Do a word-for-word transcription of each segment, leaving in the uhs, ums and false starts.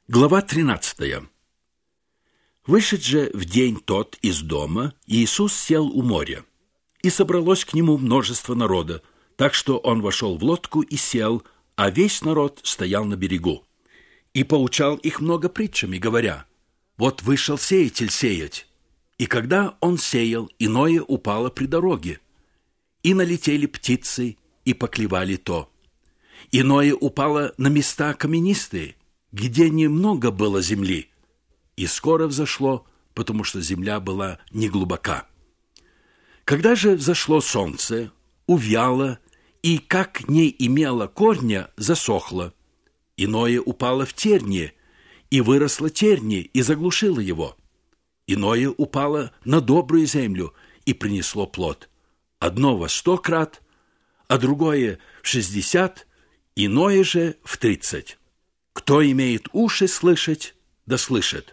Глава тринадцатая. Вышед же в день тот из дома, Иисус сел у моря, и собралось к нему множество народа, так что он вошел в лодку и сел, а весь народ стоял на берегу. И поучал их много притчами, говоря: «Вот вышел сеятель сеять, и когда он сеял, иное упало при дороге, и налетели птицы, и поклевали то. Иное упало на места каменистые, где немного было земли, и скоро взошло, потому что земля была неглубока. Когда же взошло солнце, увяло, и, как не имело корня, засохло. Иное упало в тернии, и выросло тернии, и заглушило его. Иное упало на добрую землю, и принесло плод. Одно во сто крат, а другое в шестьдесят, иное же в тридцать. Кто имеет уши слышать, да слышит».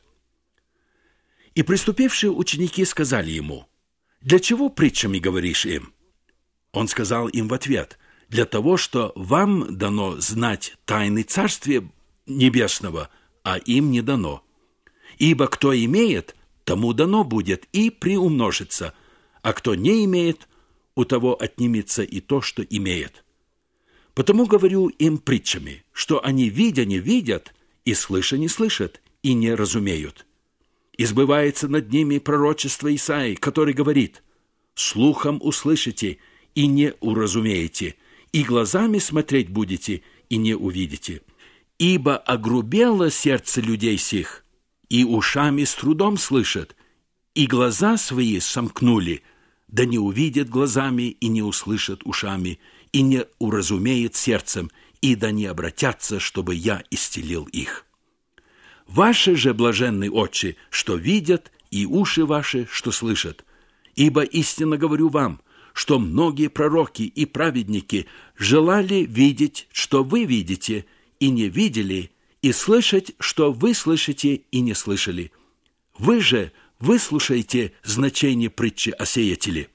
И приступившие ученики сказали ему: «Для чего притчами говоришь им?» Он сказал им в ответ: «Для того, что вам дано знать тайны Царствия Небесного, а им не дано. Ибо кто имеет, тому дано будет и приумножится, а кто не имеет, у того отнимется и то, что имеет. Потому говорю им притчами, что они, видя, не видят, и слыша, не слышат, и не разумеют. И сбывается над ними пророчество Исаии, который говорит: слухом услышите, и не уразумеете, и глазами смотреть будете, и не увидите. Ибо огрубело сердце людей сих, и ушами с трудом слышат, и глаза свои сомкнули, да не увидят глазами, и не услышат ушами, и не уразумеет сердцем, и да не обратятся, чтобы я исцелил их. Ваши же блаженны очи, что видят, и уши ваши, что слышат. Ибо истинно говорю вам, что многие пророки и праведники желали видеть, что вы видите, и не видели, и слышать, что вы слышите, и не слышали. Вы же выслушайте значение притчи о сеятеле.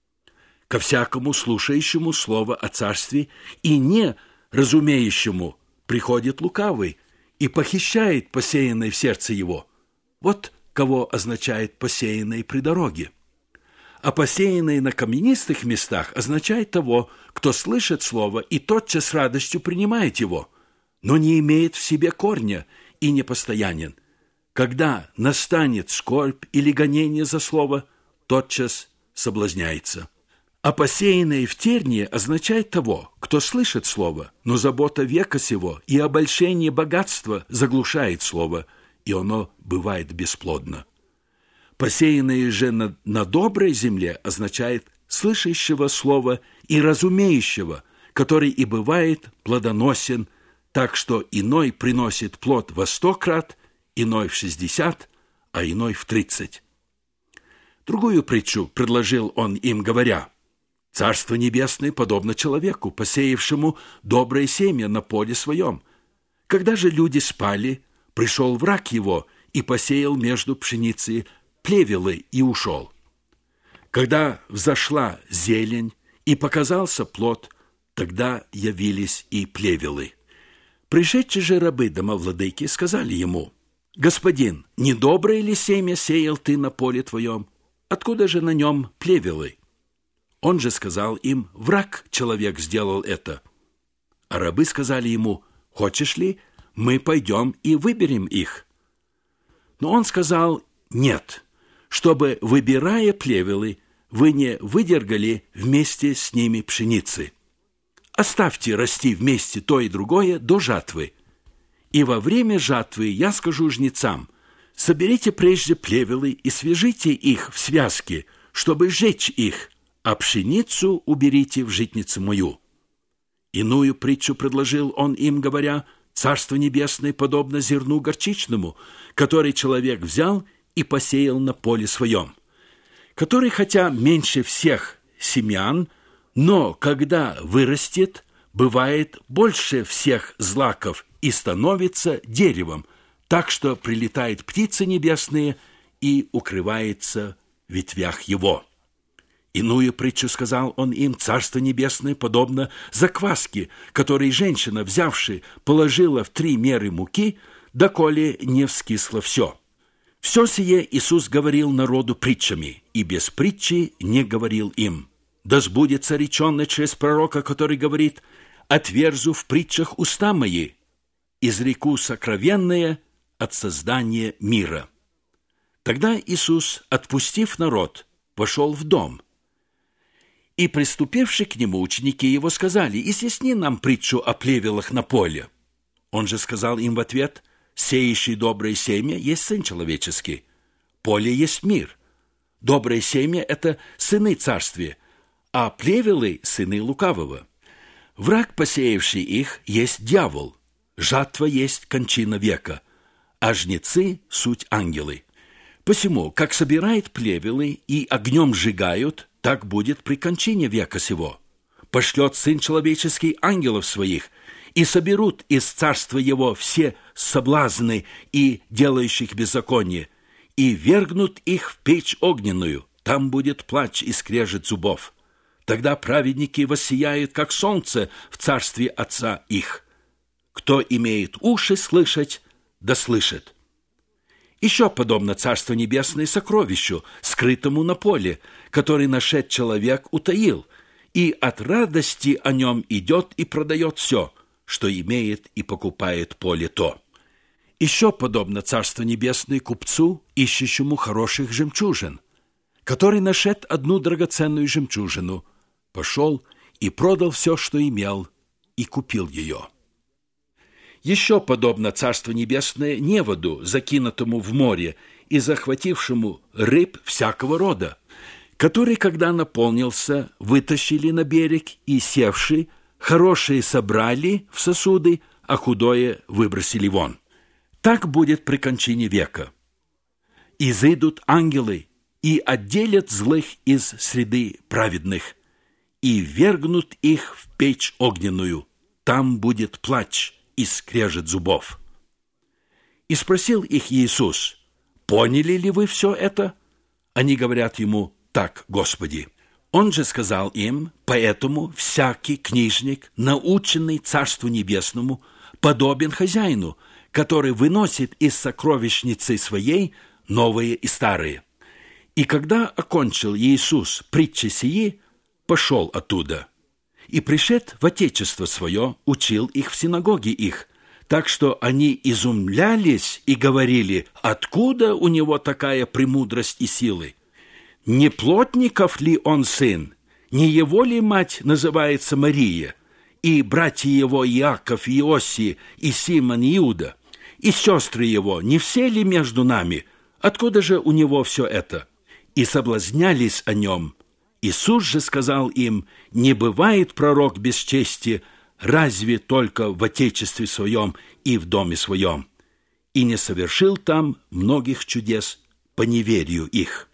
Ко всякому слушающему слово о царстве и не разумеющему приходит лукавый и похищает посеянное в сердце его. Вот кого означает посеянное при дороге. А посеянное на каменистых местах означает того, кто слышит слово и тотчас с радостью принимает его, но не имеет в себе корня и не постоянен. Когда настанет скорбь или гонение за слово, тотчас соблазняется. А посеянное в тернии означает того, кто слышит слово, но забота века сего и обольщение богатства заглушает слово, и оно бывает бесплодно. Посеянное же на, на доброй земле означает слышащего слова и разумеющего, который и бывает плодоносен, так что иной приносит плод во сто крат, иной в шестьдесят, а иной в тридцать. Другую притчу предложил он им, говоря: «Царство небесное подобно человеку, посеявшему доброе семя на поле своем. Когда же люди спали, пришел враг его и посеял между пшеницей плевелы и ушел. Когда взошла зелень и показался плод, тогда явились и плевелы. Пришедшие же рабы домовладыки сказали ему: «Господин, не доброе ли семя сеял ты на поле твоем? Откуда же на нем плевелы?» Он же сказал им: «Враг человек сделал это». А рабы сказали ему: «Хочешь ли, мы пойдем и выберем их?» Но он сказал: «Нет, чтобы, выбирая плевелы, вы не выдергали вместе с ними пшеницы. Оставьте расти вместе то и другое до жатвы. И во время жатвы я скажу жнецам: соберите прежде плевелы и свяжите их в связки, чтобы сжечь их, а пшеницу уберите в житницу мою». Иную притчу предложил он им, говоря: «Царство небесное подобно зерну горчичному, который человек взял и посеял на поле своем, который, хотя меньше всех семян, но когда вырастет, бывает больше всех злаков и становится деревом, так что прилетают птицы небесные и укрывается в ветвях его». Иную притчу сказал он им: «Царство небесное подобно закваске, которой женщина, взявши, положила в три меры муки, доколе не вскисло все. Все сие Иисус говорил народу притчами, и без притчи не говорил им. Да сбудется реченное через пророка, который говорит: «Отверзу в притчах уста мои, изреку сокровенное от создания мира». Тогда Иисус, отпустив народ, вошел в дом. И приступивши к нему, ученики его сказали: «Изъясни нам притчу о плевелах на поле». Он же сказал им в ответ: «Сеющий доброе семя есть Сын Человеческий. Поле есть мир. Доброе семя – это сыны царствия, а плевелы – сыны лукавого. Враг, посеявший их, есть дьявол. Жатва есть кончина века, а жнецы – суть ангелы. Посему, как собирает плевелы и огнем сжигают, так будет при кончине века сего. Пошлет Сын Человеческий ангелов своих, и соберут из царства его все соблазны и делающих беззаконие, и вергнут их в печь огненную, там будет плач и скрежет зубов. Тогда праведники воссияют, как солнце, в царстве Отца их. Кто имеет уши слышать, да слышит». Еще подобно Царство Небесное сокровищу, скрытому на поле, который нашед человек утаил, и от радости о нем идет и продает все, что имеет, и покупает поле то. Еще подобно Царство Небесное купцу, ищущему хороших жемчужин, который нашед одну драгоценную жемчужину, пошел и продал все, что имел, и купил ее. Еще подобно Царство Небесное неводу, закинутому в море и захватившему рыб всякого рода, который, когда наполнился, вытащили на берег и, севши, хорошее собрали в сосуды, а худое выбросили вон. Так будет при кончине века. Изыдут ангелы и отделят злых из среды праведных, и вергнут их в печь огненную. Там будет плач и скрежет зубов. И спросил их Иисус: «Поняли ли вы все это?» Они говорят ему: «Так, Господи». Он же сказал им: «Поэтому всякий книжник, наученный Царству Небесному, подобен хозяину, который выносит из сокровищницы своей новые и старые». И когда окончил Иисус притчи сии, пошел оттуда. И, пришед в отечество свое, учил их в синагоге их, так что они изумлялись и говорили: «Откуда у него такая премудрость и силы? Не плотников ли он сын? Не его ли мать называется Мария? И братья его Иаков, Иосий и Симон, Иуда? И сестры его, не все ли между нами? Откуда же у него все это?» И соблазнялись о нем. Иисус же сказал им: «Не бывает пророк без чести, разве только в отечестве своем и в доме своем». И не совершил там многих чудес по неверию их.